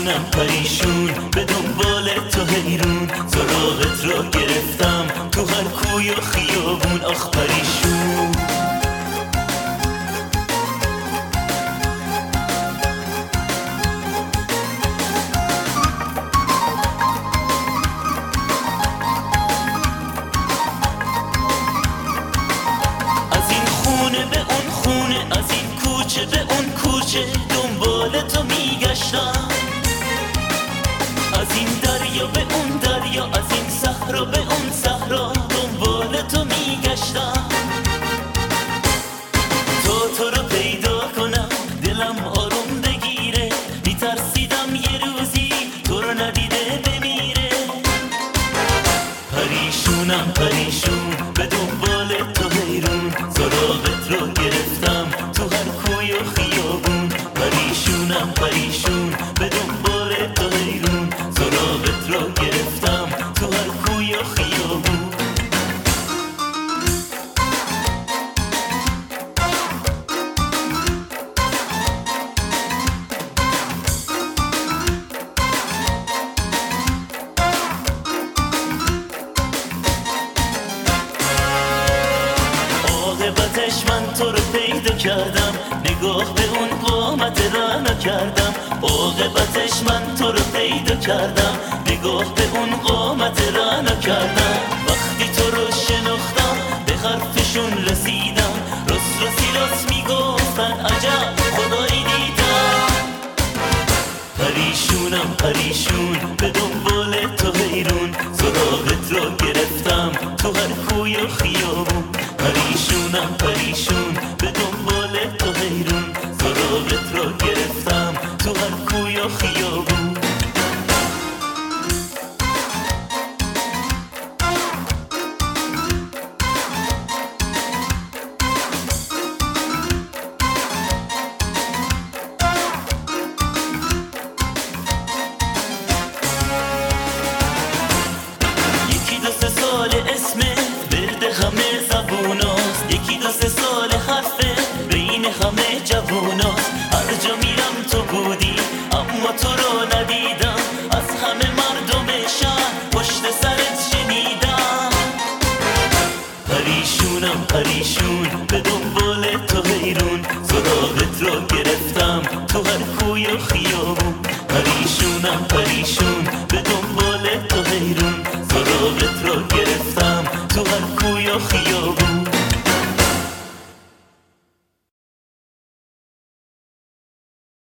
پریشون به دنبال تو حیرون، سراغت رو گرفتم تو هر کوی و خیابون. آخ پریشون از این خونه به اون خونه، از این کوچه به اون کوچه دنبال تو میگشتم، از این دریا به اون دریا، از این صحرا به اون صحرا دنبال تو میگشتم. تو رو پیدا کنم دلم آروم بگیره، میترسیدم یه روزی تو رو ندیده بمیره. پریشونم پریشون به دنبال تو حیرون، سراغت رو گرفتم تو هر کوی و خیابون. پریشونم پریشون به دنبال تو حیرون، سراغت رو گرفتم تو هر کوی و خیابون. عاقبتش من تو رو پیدا کردم، نگاه به اون قامت رعنا کردم. عاقبتش من تو رو پیدا کردم، نگاه به اون قامت رعنا کردم. وقتی تو رو شناختم به حرفشون رسیدم، راست میگفتن عجب خدایی دیدم. پریشونم پریشون به دنبال تو حیرون، سراغت رو گرفتم تو هر کوی و خیابون. پریشونم پریشون به دنبال تو حیرون، سراغت رو گرفتم تو هر کوی و خیابون. یکی دو سه سال اسمت ورد همه زبوناست، یکی دو سه سال حرفه بین همه جووناست. هر جا میرم تو بودی اما تو رو ندیدم، از همه مردم شهر پشت سرت شنیدم. پریشونم پریشون به دنبال تو حیرون، سراغت رو گرفتم تو هر کوی و خیابون. پریشونم پریشون به دنبال تو حیرون، سراغت رو گرفتم تو هر کوی و خیابون.